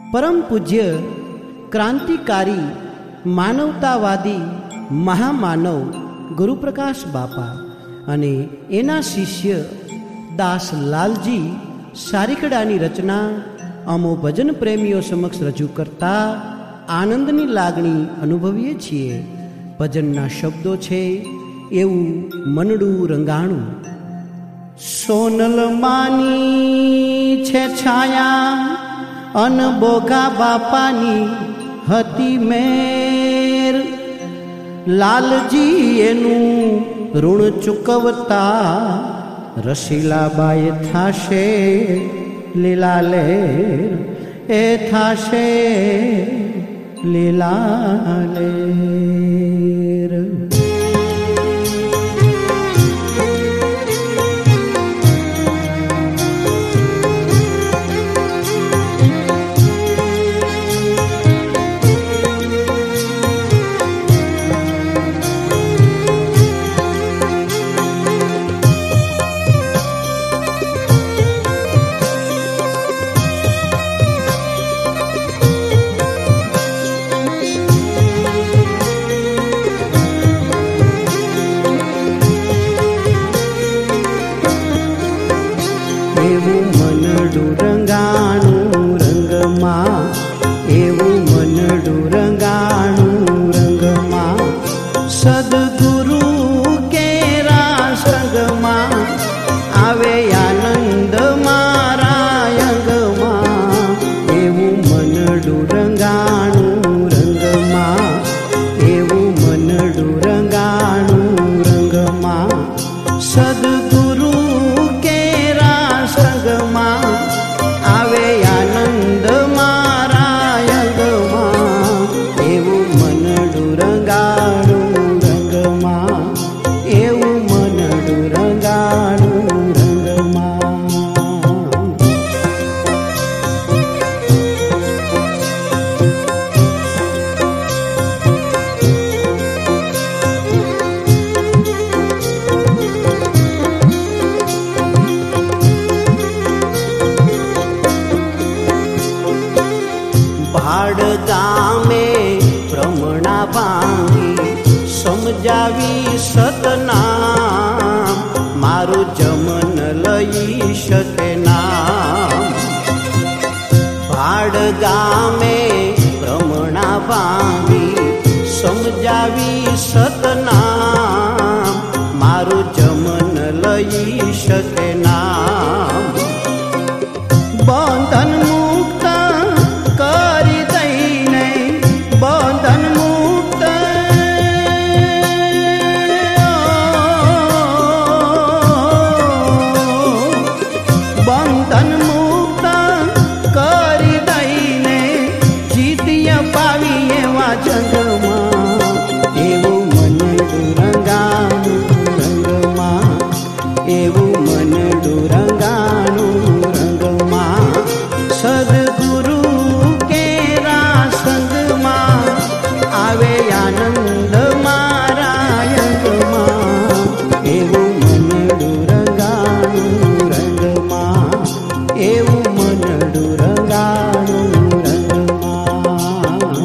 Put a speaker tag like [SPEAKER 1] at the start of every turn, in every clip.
[SPEAKER 1] પરમ પૂજ્ય ક્રાંતિકારી માનવતાવાદી મહામાનવ ગુરુપ્રકાશ બાપા અને એના શિષ્ય દાસ લાલજી સારીકડાની રચના અમો ભજન પ્રેમીઓ સમક્ષ રજૂ કરતા આનંદની લાગણી અનુભવીએ છીએ. ભજનના શબ્દો છે એવું મનડું રંગાણું. સોનલ માની છે છાયા અન બોગા બાપાની હતી મેર, લાલજી એનું ઋણ ચૂકવતા રસીલાબાઈ થાશે લીલા લેર, એ થાશે લીલા લેર. એવું મનડું રંગાણું રંગમાં, એવું મનડું રંગાણું રંગમાં, સદગુરુ કેરા સંગમાં આવે આનંદ મારા અંગમાં. એવું મનડું રંગાણું રંગમાં, એવું મનડું રંગાણું રંગમાં, સદગુરુ સંગમાં આવે આનંદ મારા અંગમાં. એવું મનડું રંગાણું રંગમાં, એવું મનડું રંગાણું રંગમાં. ભાડ ગામે ભ્રમણા ભાંગી સમજાવી સતનામ, મારું જમન લઈ શકે નામ. ભાડ ગામે ભ્રમણા ભાંગી સમજાવી સતનામ, મારું જમન લઈ શકે નામ. બંધન મુક્ત કરી દઈને, બંધન મુક્ત બંધન મુક્ત કરી દઈને જીત્ય પાવી એવા જંગમાં. એવું મનડું રંગાણું રંગમાં, એવું મનડું રંગાણું રંગમાં, સદગુરુ કેરા સંગમાં આવે આનંદ મારા અંગમાં. એવું મનડું રંગાણું રંગમાં, એવું મનડું રંગાણું રંગમાં.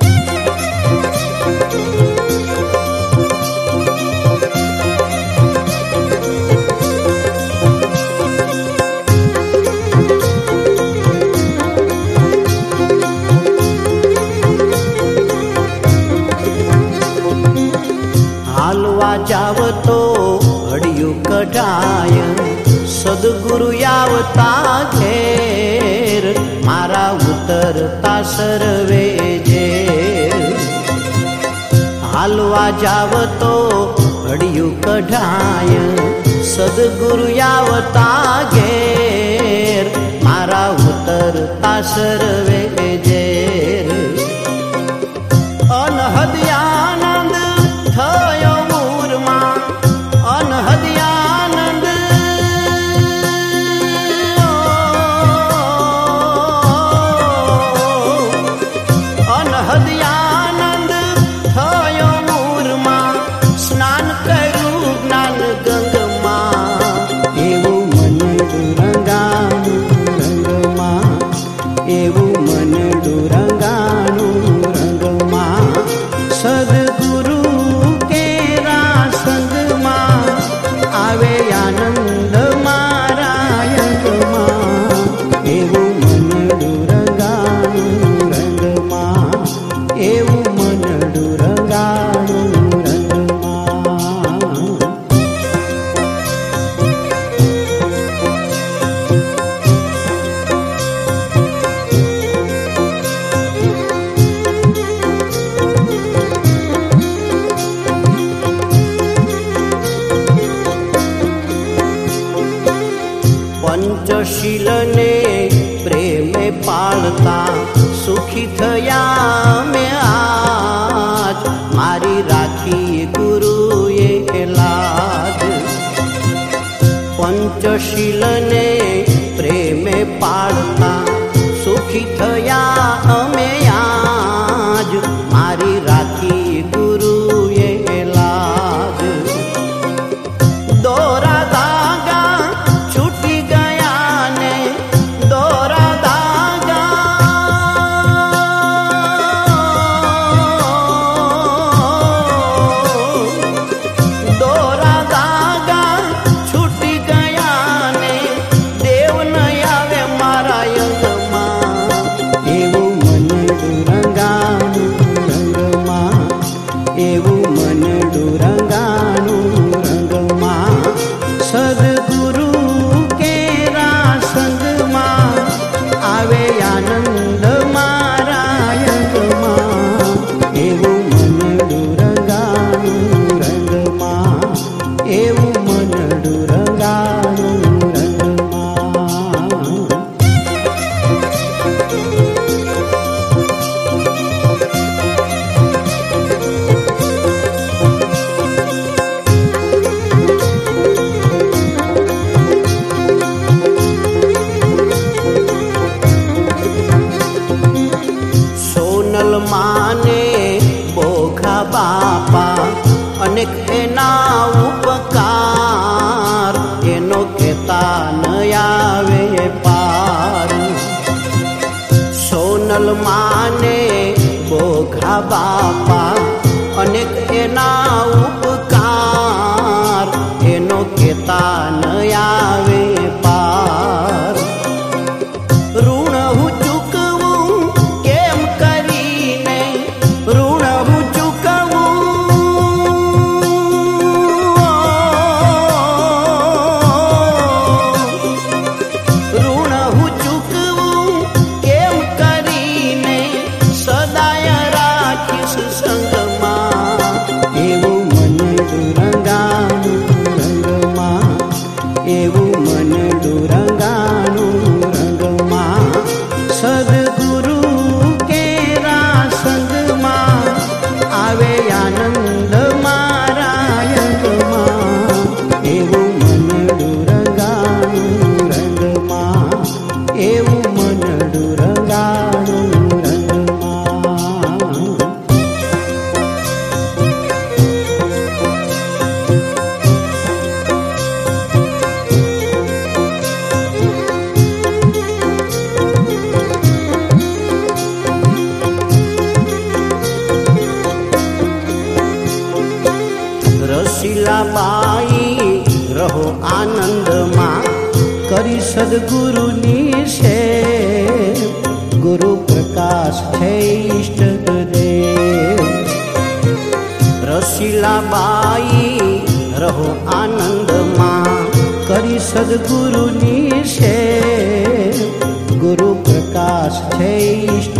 [SPEAKER 1] હાલવા જાવ તો હડિયું કઢાય, સદગુરુ આવતા ઘેર, મારા ઉતરતા સર્વે જેર. હાલવા જાવ તો હડિયું કઢાય, સદગુરુ આવતા ઘેર, મારા ઉતરતા સર્વે જેર. અનહદ આનંદ થયો મૂરમાં, અનહદ આનંદ, અનહદ આનંદ થયો મૂરમાં, સ્નાન કર્યું જ્ઞાન ગંગમાં. એવું મનડું રંગાણું રંગમાં, એવું મનડું વાલા સુખી થયા અમે આજ મારી રાખી ગુરુએ લાજ દોરા ધાગા છૂટી ગયા ને દોરા માને બોખા બાપા અનેક એના ઉપકાર એનો કેતા ન આવે પાર સોનલ માને બોખા બાપા અનેક એના ઉપકાર એનો કેતા ન આવે પાર ઋણ હું ચૂકવું કેમ કરીને ઋણ હું ચૂકવું ઋણ હું ચૂકવું કેમ કરીને સદાય રાખીશ સંગમાં એવું મન દુરંગાનું રંગમાં એવું મન દુરંગાનું રંગમાં સદગુરુ કેરા સંગમાં આવે આનંદ મારા યંગમાં એવું મન દુરંગાનું રંગમાં એવું મન દુરંગાનું રંગમાં રસીલાબાઈ રહો આનંદમાં કરી સદગુરુની સેવ ગુરુ પ્રકાશ છે ઈષ્ટદેવ રસીલાબાઈ રહો આનંદમાં કરી સદગુરુની સેવ ગુરુ પ્રકાશ છે ઈષ્ટ